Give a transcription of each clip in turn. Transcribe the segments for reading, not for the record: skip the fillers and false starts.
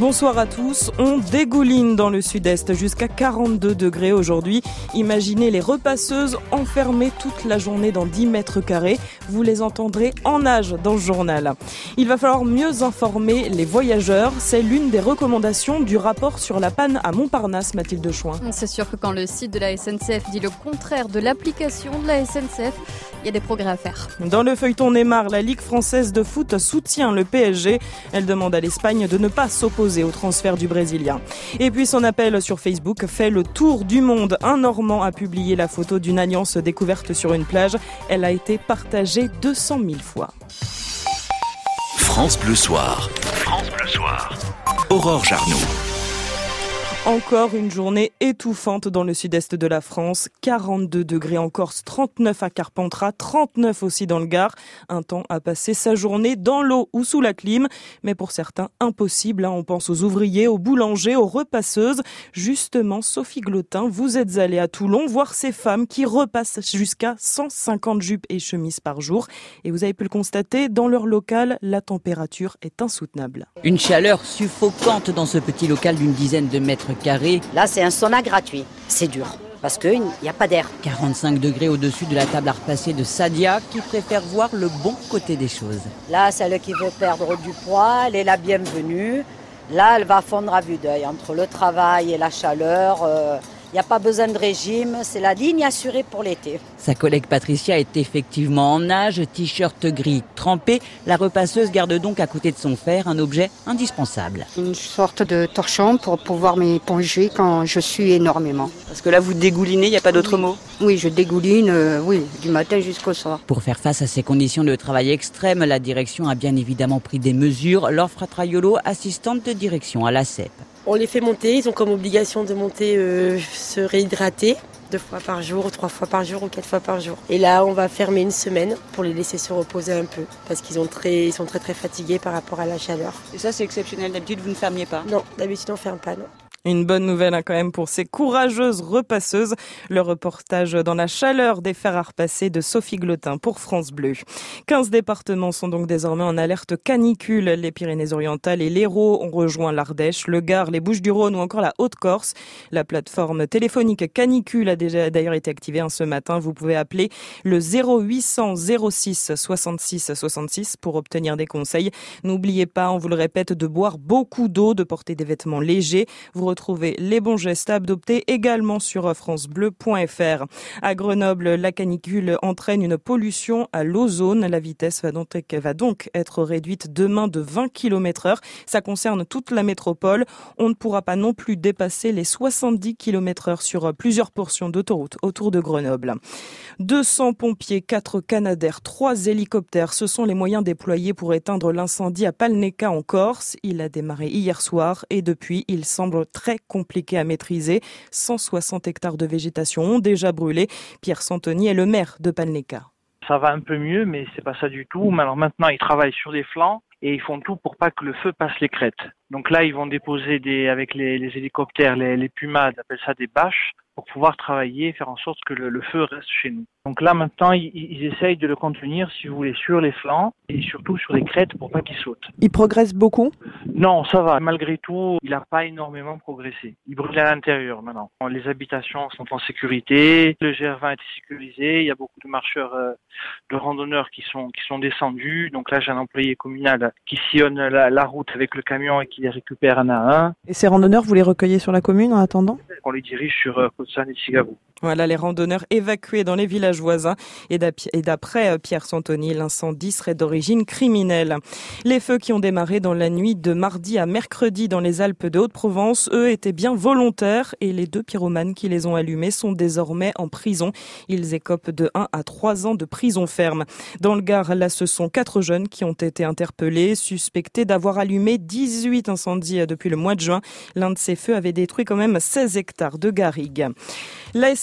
Bonsoir à tous. On dégouline dans le sud-est jusqu'à 42 degrés aujourd'hui. Imaginez les repasseuses enfermées toute la journée dans 10 mètres carrés. Vous les entendrez en nage dans ce journal. Il va falloir mieux informer les voyageurs. C'est l'une des recommandations du rapport sur la panne à Montparnasse, Mathilde Chouin. C'est sûr que quand le site de la SNCF dit le contraire de l'application de la SNCF, il y a des progrès à faire. Dans le feuilleton Neymar, la Ligue française de foot soutient le PSG. Elle demande à l'Espagne de ne pas s'opposer au transfert du Brésilien. Et puis son appel sur Facebook fait le tour du monde. Un Normand a publié la photo d'une alliance découverte sur une plage. Elle a été partagée 200 000 fois. France Bleu Soir. France Bleu Soir. Aurore Jarnoux. Encore une journée étouffante dans le sud-est de la France. 42 degrés en Corse, 39 à Carpentras, 39 aussi dans le Gard. Un temps à passer sa journée dans l'eau ou sous la clim. Mais pour certains, impossible. On pense aux ouvriers, aux boulangers, aux repasseuses. Justement, Sophie Glotin, vous êtes allée à Toulon voir ces femmes qui repassent jusqu'à 150 jupes et chemises par jour. Et vous avez pu le constater, dans leur local, la température est insoutenable. Une chaleur suffocante dans ce petit local d'une dizaine de mètres carrés. Là, c'est un sauna gratuit. C'est dur, parce qu'il n'y a pas d'air. 45 degrés au-dessus de la table à repasser de Sadia, qui préfère voir le bon côté des choses. Là, celle qui veut perdre du poids, elle est la bienvenue. Là, elle va fondre à vue d'œil. Entre le travail et la chaleur, il n'y a pas besoin de régime. C'est la ligne assurée pour l'été. Sa collègue Patricia est effectivement en nage, t-shirt gris trempé. La repasseuse garde donc à côté de son fer un objet indispensable. Une sorte de torchon pour pouvoir m'éponger quand je suis énormément. Parce que là, vous dégoulinez, il n'y a pas d'autre mot ? Oui, je dégouline, du matin jusqu'au soir. Pour faire face à ces conditions de travail extrêmes, la direction a bien évidemment pris des mesures. Laure Fratraiolo, assistante de direction à la CEP. On les fait monter, ils ont comme obligation de monter, se réhydrater 2 fois par jour, 3 fois par jour ou 4 fois par jour. Et là, on va fermer une semaine pour les laisser se reposer un peu parce qu'ils sont très fatigués par rapport à la chaleur. Et ça, c'est exceptionnel. D'habitude, vous ne fermiez pas ? Non, d'habitude, on ne ferme pas, non. Une bonne nouvelle quand même pour ces courageuses repasseuses. Le reportage dans la chaleur des fers à repasser de Sophie Glotin pour France Bleu. 15 départements sont donc désormais en alerte canicule. Les Pyrénées-Orientales et l'Hérault ont rejoint l'Ardèche, le Gard, les Bouches-du-Rhône ou encore la Haute-Corse. La plateforme téléphonique canicule a déjà d'ailleurs été activée ce matin. Vous pouvez appeler le 0800 06 66 66 pour obtenir des conseils. N'oubliez pas, on vous le répète, de boire beaucoup d'eau, de porter des vêtements légers. Vous retrouvez les bons gestes à adopter également sur francebleu.fr. À Grenoble, la canicule entraîne une pollution à l'ozone. La vitesse va donc être réduite demain de 20 km/h. Ça concerne toute la métropole. On ne pourra pas non plus dépasser les 70 km/h sur plusieurs portions d'autoroute autour de Grenoble. 200 pompiers, 4 Canadair, 3 hélicoptères. Ce sont les moyens déployés pour éteindre l'incendie à Palneka en Corse. Il a démarré hier soir et depuis, il semble très compliqué à maîtriser. 160 hectares de végétation ont déjà brûlé. Pierre Santoni est le maire de Palneka. Ça va un peu mieux, mais c'est pas ça du tout. Mais alors maintenant, ils travaillent sur des flancs et ils font tout pour pas que le feu passe les crêtes. Donc là, ils vont déposer avec les hélicoptères, les Pumas, on appelle ça des bâches, pour pouvoir travailler et faire en sorte que le feu reste chez nous. Donc là, maintenant, ils essayent de le contenir, si vous voulez, sur les flancs et surtout sur les crêtes pour pas qu'il saute. Il progresse beaucoup ? Non, ça va. Malgré tout, il n'a pas énormément progressé. Il brûle à l'intérieur maintenant. Les habitations sont en sécurité, le GR20 a été sécurisé, il y a beaucoup de marcheurs, de randonneurs qui sont descendus. Donc là, j'ai un employé communal qui sillonne la route avec le camion et qui les récupère un à un. Et ces randonneurs, vous les recueillez sur la commune en attendant ? On les dirige sur Côte-Saint et Sigabou. Voilà les randonneurs évacués dans les villages voisins. Et d'après Pierre Santoni, l'incendie serait d'origine criminelle. Les feux qui ont démarré dans la nuit de mardi à mercredi dans les Alpes de Haute-Provence, eux, étaient bien volontaires. Et les 2 pyromanes qui les ont allumés sont désormais en prison. Ils écopent de 1 à 3 ans de prison ferme. Dans le Gard, là, ce sont 4 jeunes qui ont été interpellés, suspectés d'avoir allumé 18 incendies depuis le mois de juin. L'un de ces feux avait détruit quand même 16 hectares de garrigues. La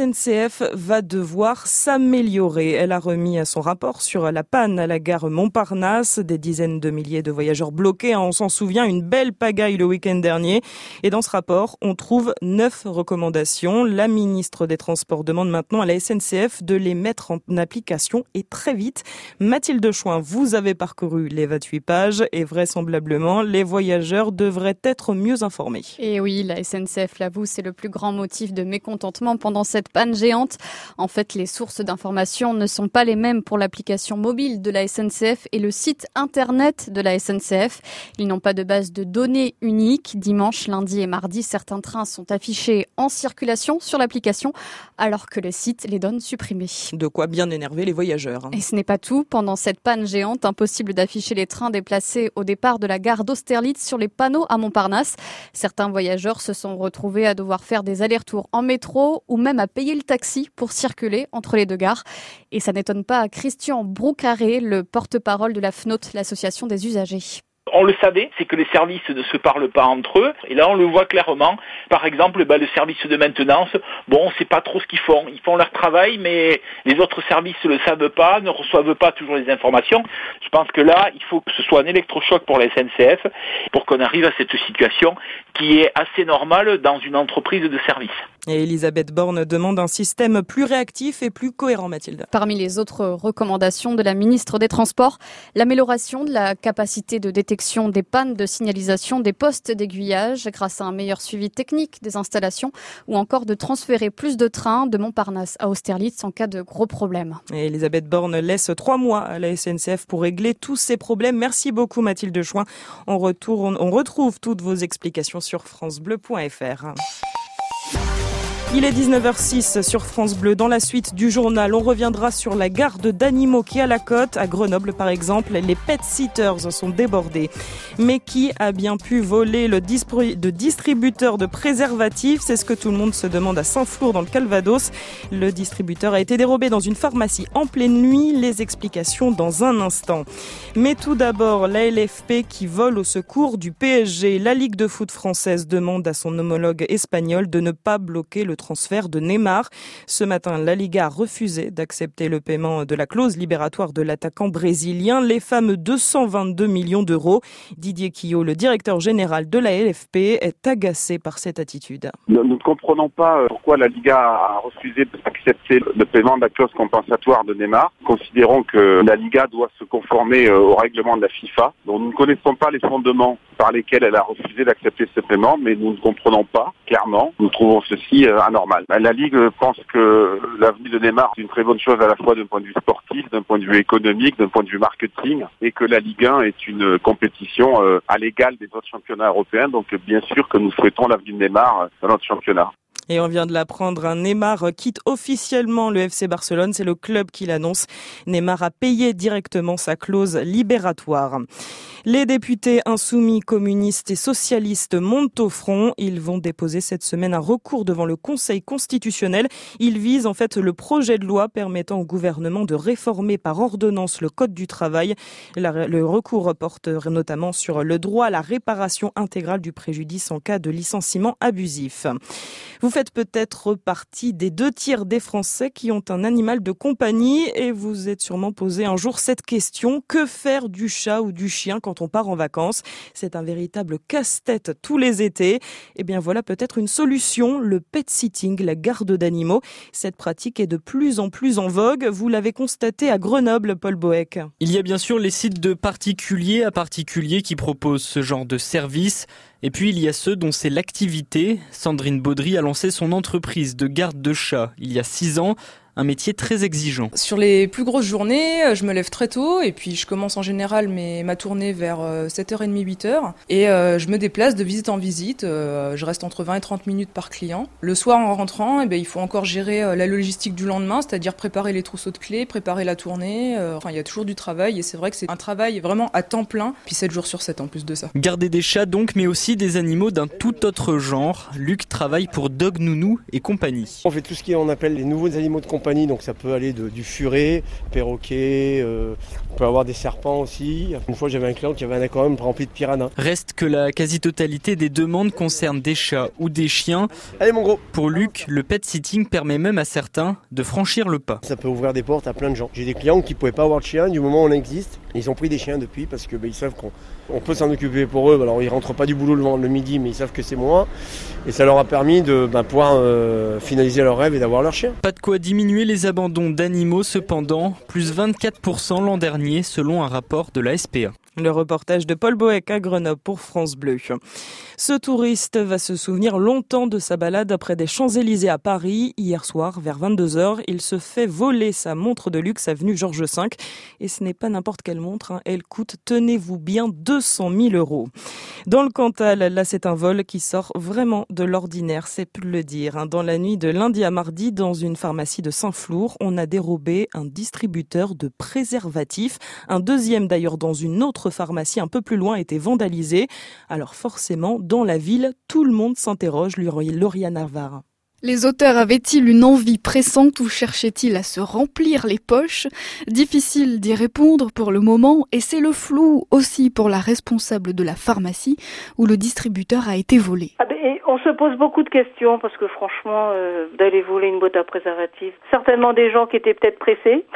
SNCF va devoir s'améliorer. Elle a remis son rapport sur la panne à la gare Montparnasse. Des dizaines de milliers de voyageurs bloqués. On s'en souvient, une belle pagaille le week-end dernier. Et dans ce rapport, on trouve 9 recommandations. La ministre des Transports demande maintenant à la SNCF de les mettre en application et très vite. Mathilde Chouin, vous avez parcouru les 28 pages et vraisemblablement, les voyageurs devraient être mieux informés. Et oui, la SNCF l'avoue, c'est le plus grand motif de mécontentement pendant cette panne géante. En fait, les sources d'information ne sont pas les mêmes pour l'application mobile de la SNCF et le site internet de la SNCF. Ils n'ont pas de base de données unique. Dimanche, lundi et mardi, certains trains sont affichés en circulation sur l'application, alors que le site les donne supprimés. De quoi bien énerver les voyageurs. Et ce n'est pas tout. Pendant cette panne géante, impossible d'afficher les trains déplacés au départ de la gare d'Austerlitz sur les panneaux à Montparnasse. Certains voyageurs se sont retrouvés à devoir faire des allers-retours en métro ou même à payer le taxi pour circuler entre les deux gares. Et ça n'étonne pas Christian Broucaré, le porte-parole de la FNOT, l'association des usagers. On le savait, c'est que les services ne se parlent pas entre eux. Et là, on le voit clairement. Par exemple, le service de maintenance, on ne sait pas trop ce qu'ils font. Ils font leur travail, mais les autres services ne le savent pas, ne reçoivent pas toujours les informations. Je pense que là, il faut que ce soit un électrochoc pour la SNCF pour qu'on arrive à cette situation qui est assez normale dans une entreprise de service. Et Elisabeth Borne demande un système plus réactif et plus cohérent, Mathilde. Parmi les autres recommandations de la ministre des Transports, l'amélioration de la capacité de détection des pannes de signalisation des postes d'aiguillage grâce à un meilleur suivi technique des installations ou encore de transférer plus de trains de Montparnasse à Austerlitz en cas de gros problèmes. Et Elisabeth Borne laisse 3 mois à la SNCF pour régler tous ces problèmes. Merci beaucoup Mathilde Chouin. On retrouve toutes vos explications sur francebleu.fr. Il est 19h06 sur France Bleu. Dans la suite du journal, on reviendra sur la garde d'animaux qui est à la côte. À Grenoble, par exemple, les pet-sitters sont débordés. Mais qui a bien pu voler le distributeur de préservatifs? C'est ce que tout le monde se demande à Saint-Flour, dans le Calvados. Le distributeur a été dérobé dans une pharmacie en pleine nuit. Les explications dans un instant. Mais tout d'abord, la LFP qui vole au secours du PSG. La Ligue de foot française demande à son homologue espagnol de ne pas bloquer le transfert de Neymar. Ce matin, la Liga a refusé d'accepter le paiement de la clause libératoire de l'attaquant brésilien, les fameux 222 millions d'euros. Didier Quillot, le directeur général de la LFP, est agacé par cette attitude. Nous ne comprenons pas pourquoi la Liga a refusé d'accepter le paiement de la clause compensatoire de Neymar. Considérons que la Liga doit se conformer au règlement de la FIFA. Donc nous ne connaissons pas les fondements par lesquels elle a refusé d'accepter ce paiement, mais nous ne comprenons pas, clairement. Nous trouvons ceci anormal. La Ligue pense que l'avenir de Neymar est une très bonne chose à la fois d'un point de vue sportif, d'un point de vue économique, d'un point de vue marketing, et que la Ligue 1 est une compétition à l'égal des autres championnats européens. Donc bien sûr que nous souhaitons l'avenir de Neymar dans notre championnat. Et on vient de l'apprendre, Neymar quitte officiellement le FC Barcelone. C'est le club qui l'annonce. Neymar a payé directement sa clause libératoire. Les députés insoumis, communistes et socialistes montent au front. Ils vont déposer cette semaine un recours devant le Conseil constitutionnel. Ils visent en fait le projet de loi permettant au gouvernement de réformer par ordonnance le Code du travail. Le recours porte notamment sur le droit à la réparation intégrale du préjudice en cas de licenciement abusif. Vous faites peut-être partie des 2/3 des Français qui ont un animal de compagnie et vous êtes sûrement posé un jour cette question: que faire du chat ou du chien quand on part en vacances? C'est un véritable casse-tête tous les étés. Eh bien voilà peut-être une solution, le pet-sitting, la garde d'animaux. Cette pratique est de plus en plus en vogue. Vous l'avez constaté à Grenoble, Paul Boeck. Il y a bien sûr les sites de particulier à particulier qui proposent ce genre de service. Et puis il y a ceux dont c'est l'activité. Sandrine Baudry a lancé son entreprise de garde de chat il y a 6 ans. Un métier très exigeant. Sur les plus grosses journées, je me lève très tôt et puis je commence en général ma tournée vers 7h30, 8h et je me déplace de visite en visite. Je reste entre 20 et 30 minutes par client. Le soir en rentrant, il faut encore gérer la logistique du lendemain, c'est-à-dire préparer les trousseaux de clés, préparer la tournée. Il y a toujours du travail et c'est vrai que c'est un travail vraiment à temps plein, puis 7 jours sur 7 en plus de ça. Garder des chats donc, mais aussi des animaux d'un tout autre genre. Luc travaille pour Dog Nounou et compagnie. On fait tout ce qu'on appelle les nouveaux animaux de compagnie. compagnie, donc ça peut aller du furet, perroquet, on peut avoir des serpents aussi. Une fois j'avais un client qui avait un aquarium rempli de piranhas. Reste que la quasi-totalité des demandes concernent des chats ou des chiens. Allez mon gros. Pour Luc, le pet sitting permet même à certains de franchir le pas. Ça peut ouvrir des portes à plein de gens. J'ai des clients qui ne pouvaient pas avoir de chien du moment où on existe. Ils ont pris des chiens depuis parce que ils savent qu'on peut s'en occuper pour eux. Alors ils rentrent pas du boulot le midi, mais ils savent que c'est moi. Et ça leur a permis de pouvoir finaliser leur rêve et d'avoir leur chien. Pas de quoi diminuer les abandons d'animaux cependant, plus 24% l'an dernier selon un rapport de la SPA. Le reportage de Paul Boeck à Grenoble pour France Bleu. Ce touriste va se souvenir longtemps de sa balade près des Champs-Élysées à Paris. Hier soir, vers 22h, il se fait voler sa montre de luxe avenue Georges V. Et ce n'est pas n'importe quelle montre, elle coûte, tenez-vous bien, 200 000 €. Dans le Cantal, là c'est un vol qui sort vraiment de l'ordinaire, c'est peu le dire. Dans la nuit de lundi à mardi, dans une pharmacie de Saint-Flour, on a dérobé un distributeur de préservatifs. Un deuxième d'ailleurs dans une autre pharmacie un peu plus loin était vandalisée. Alors forcément, dans la ville, tout le monde s'interroge, Lauriane Navarre. Les auteurs avaient-ils une envie pressante ou cherchaient-ils à se remplir les poches ? Difficile d'y répondre pour le moment et c'est le flou aussi pour la responsable de la pharmacie où le distributeur a été volé. On se pose beaucoup de questions parce que franchement, d'aller voler une boîte à préservatifs, certainement des gens qui étaient peut-être pressés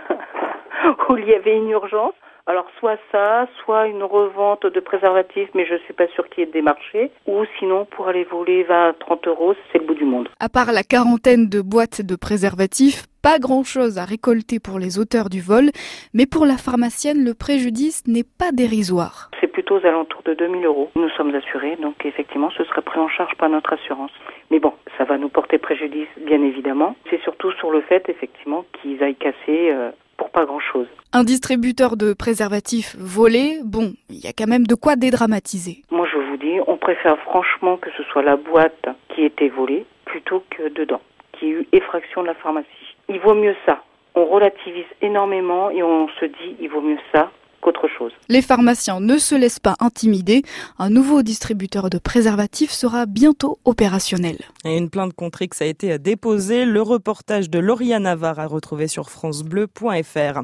où il y avait une urgence. Alors soit ça, soit une revente de préservatifs, mais je suis pas sûre qu'il y ait des marchés, ou sinon pour aller voler 20 à 30 €, c'est le bout du monde. À part la quarantaine de boîtes de préservatifs, pas grand-chose à récolter pour les auteurs du vol, mais pour la pharmacienne, le préjudice n'est pas dérisoire. C'est plutôt aux alentours de 2 000 €. Nous sommes assurés, donc effectivement ce serait pris en charge par notre assurance. Mais bon, ça va nous porter préjudice, bien évidemment. C'est surtout sur le fait, effectivement, qu'ils aillent casser pour pas grand-chose. Un distributeur de préservatifs volé, bon, il y a quand même de quoi dédramatiser. Moi je vous dis, on préfère franchement que ce soit la boîte qui ait été volée plutôt que dedans, qu'il y ait eu effraction de la pharmacie. Il vaut mieux ça. On relativise énormément et on se dit, il vaut mieux ça qu'autre chose. Les pharmaciens ne se laissent pas intimider. Un nouveau distributeur de préservatifs sera bientôt opérationnel. Et une plainte contre X a été déposée. Le reportage de Lauriane Navarre à retrouver sur francebleu.fr.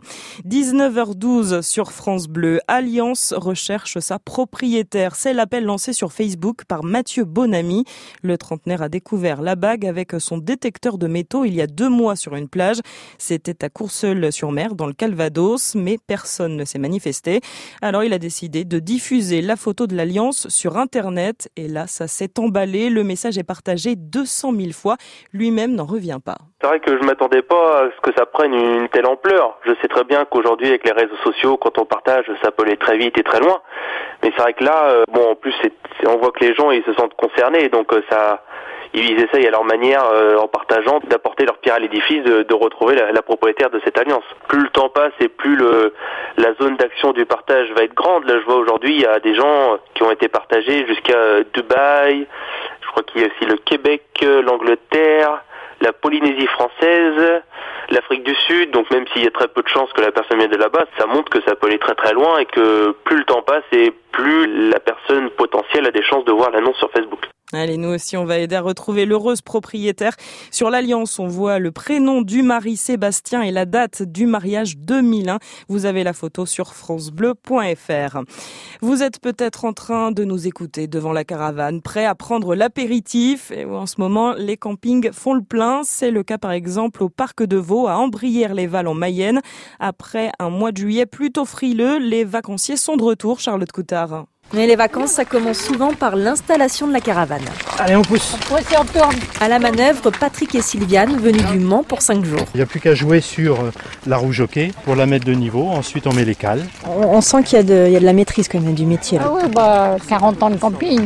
19h12 sur France Bleu. Alliance recherche sa propriétaire. C'est l'appel lancé sur Facebook par Mathieu Bonamy. Le trentenaire a découvert la bague avec son détecteur de métaux il y a 2 mois sur une plage. C'était à Courseulles-sur-Mer dans le Calvados, mais personne ne s'est manifesté. Alors il a décidé de diffuser la photo de l'Alliance sur Internet et là ça s'est emballé, le message est partagé 200 000 fois, lui-même n'en revient pas. C'est vrai que je m'attendais pas à ce que ça prenne une telle ampleur. Je sais très bien qu'aujourd'hui avec les réseaux sociaux, quand on partage, ça peut aller très vite et très loin. Mais c'est vrai que là, en plus on voit que les gens ils se sentent concernés, donc ils essayent à leur manière, en partageant, d'apporter leur pierre à l'édifice, de retrouver la propriétaire de cette alliance. Plus le temps passe et plus la zone d'action du partage va être grande. Là, je vois aujourd'hui, il y a des gens qui ont été partagés jusqu'à Dubaï. Je crois qu'il y a aussi le Québec, l'Angleterre, la Polynésie française, l'Afrique du Sud. Donc même s'il y a très peu de chances que la personne vienne de là-bas, ça montre que ça peut aller très très loin et que plus le temps passe et plus la personne potentielle a des chances de voir l'annonce sur Facebook. Allez, nous aussi, on va aider à retrouver l'heureuse propriétaire. Sur l'Alliance, on voit le prénom du mari Sébastien et la date du mariage 2001. Vous avez la photo sur francebleu.fr. Vous êtes peut-être en train de nous écouter devant la caravane, prêt à prendre l'apéritif. Et en ce moment, les campings font le plein. C'est le cas par exemple au parc de Vaux, à Ambrières-les-Valles en Mayenne. Après un mois de juillet plutôt frileux, les vacanciers sont de retour, Charlotte Coutard. Mais les vacances, ça commence souvent par l'installation de la caravane. Allez, on pousse. À la manœuvre, Patrick et Sylviane, venus du Mans pour 5 jours. Il n'y a plus qu'à jouer sur la roue jockey pour la mettre de niveau. Ensuite, on met les cales. On sent qu'il y a de la maîtrise quand même du métier. Ah oui, 40 ans de camping.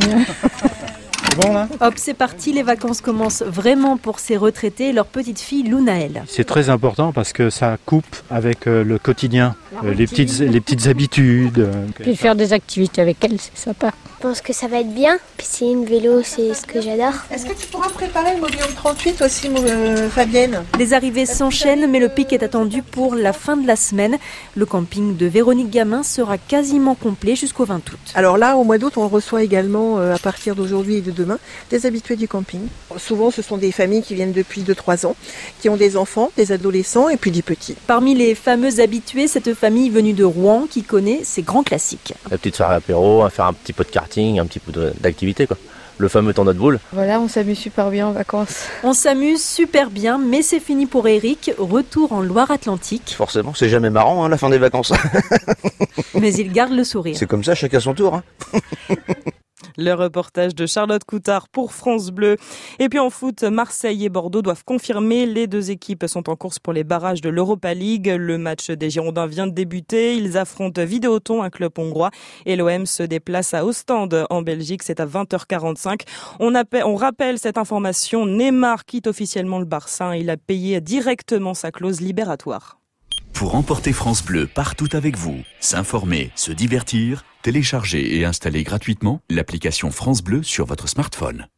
Bon, là. Hop, c'est parti, les vacances commencent vraiment pour ces retraités et leur petite fille Lounaël. C'est très important parce que ça coupe avec le quotidien, les petites habitudes. Puis faire des activités avec elle, c'est sympa. pense que ça va être bien. Piscine, vélo, c'est ce que j'adore. Est-ce que tu pourras préparer le Modéum 38 aussi, Fabienne? Les arrivées s'enchaînent, mais le pic est attendu pour la fin de la semaine. Le camping de Véronique Gamin sera quasiment complet jusqu'au 20 août. Alors là, au mois d'août, on reçoit également, à partir d'aujourd'hui et de demain, des habitués du camping. Souvent, ce sont des familles qui viennent depuis 2-3 ans, qui ont des enfants, des adolescents et puis des petits. Parmi les fameux habitués, cette famille venue de Rouen qui connaît ses grands classiques. La petite soirée apéro, faire un petit peu de karting, un petit peu d'activité quoi. Le fameux tournoi de boules. Voilà, on s'amuse super bien en vacances. On s'amuse super bien, mais c'est fini pour Eric. Retour en Loire-Atlantique. Forcément, c'est jamais marrant la fin des vacances. Mais il garde le sourire. C'est comme ça, chacun son tour. Le reportage de Charlotte Coutard pour France Bleu. Et puis en foot, Marseille et Bordeaux doivent confirmer. Les deux équipes sont en course pour les barrages de l'Europa League. Le match des Girondins vient de débuter. Ils affrontent Videoton, un club hongrois. Et l'OM se déplace à Ostende en Belgique. C'est à 20h45. On rappelle cette information. Neymar quitte officiellement le Barça. Il a payé directement sa clause libératoire. Pour emporter France Bleu partout avec vous, s'informer, se divertir, télécharger et installer gratuitement l'application France Bleu sur votre smartphone.